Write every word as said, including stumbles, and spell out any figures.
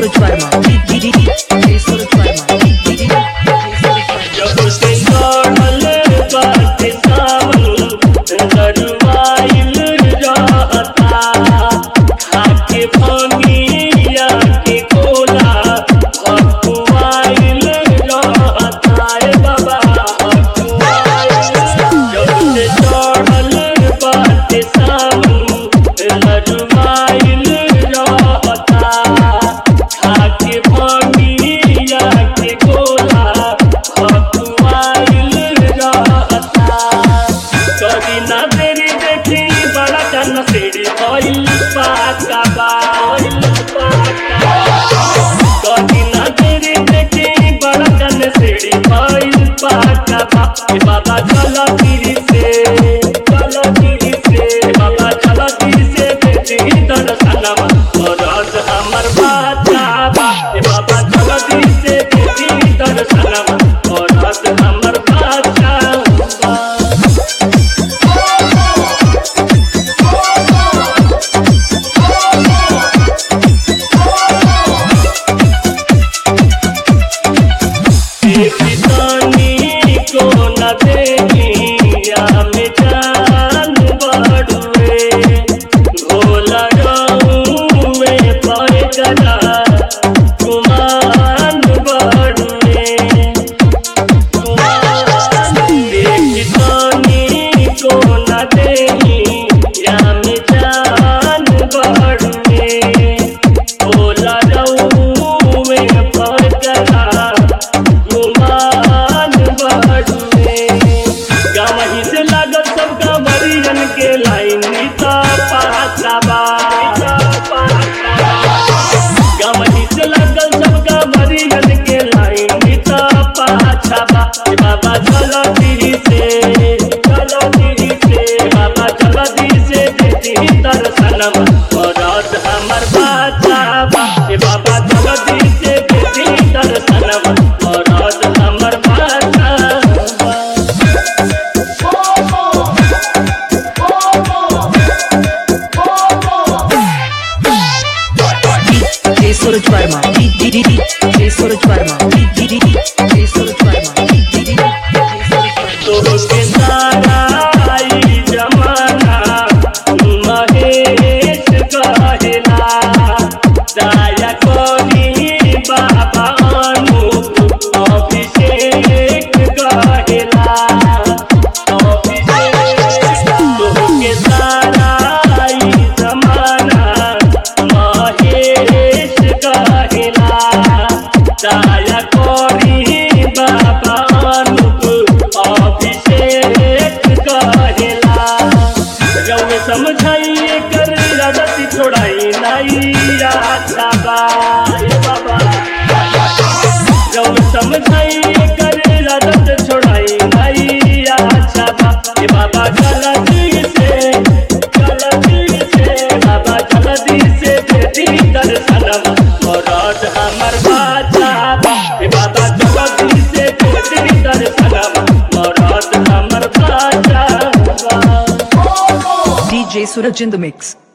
Suraj Verma, D D D J Suraj Verma, D D D J Suraj Verma. जब से चढ़ल बाटे सावन दरवाइल रहता खाके भंगिया के कोला हकुआइल रहता ए बाबा हकुआइल। जब से चढ़ल बाटे सावन दरवाइल रहता खाके भंगिया के कोला हकुआइल रहता। कभी ना देरी देखी बड़ा जन सीढ़ी भइल पाका बाइल पाका। कभी ना देरी देखी बड़ा जन सीढ़ी भइल पाका बा। ए बाबा चला गिरी से चला गिरी से बाबा चला गिरी से बेटी दर्शनमा मरद हमर बाचा बा। ए बाबा चला गिरी से बेटी दर्शनमा मरद हमर बाचा बा। किसानी को न देनिया में जान बड़ुए भोला रहुए पर करा गुमान बड़ुए। किसानी को न देनिया में जान बड़ुए भोला रहुए पर करा गुमान बड़ुए। गावही से लागत सब कांवरियन के लाइन नीता पाचा बा। गावही से लागत सब कांवरियन के लाइन नीता पाचा बा। ए बाबा चला गिरी से चला गिरी से बाबा चला गिरी से देती दर्शनमा मरद हमर बाचा बा। ए बाबा चला गिरी से देती दर्शनमा मरद हमर बाचा बा। J Suraj Verma, D D D J Suraj Verma, D D D J Suraj Verma, D D D J Suraj Verma. तो के सारा ई जमाना महेश कहेला दया करी बाबा अनूप अभिषेक कहेला अभिषेक। तो के सारा ई जमाना महेश कहेला दया करी बाबा अनूप अभिषेक कहेला। रउए समझाइए कर राजती छोड़ाई नहीं अच्छा बा। ए बाबा रउए समझाइए कर राजत छोड़ाई नहीं अच्छा बा। ए बाबा गलती से गलती से बाबा गलती से बेटी दर्शनमा मरद हमर बाचा बा। ए बाबा गलती से बेटी दर्शनमा मरद हमर बाचा बा। D J Suraj in the mix.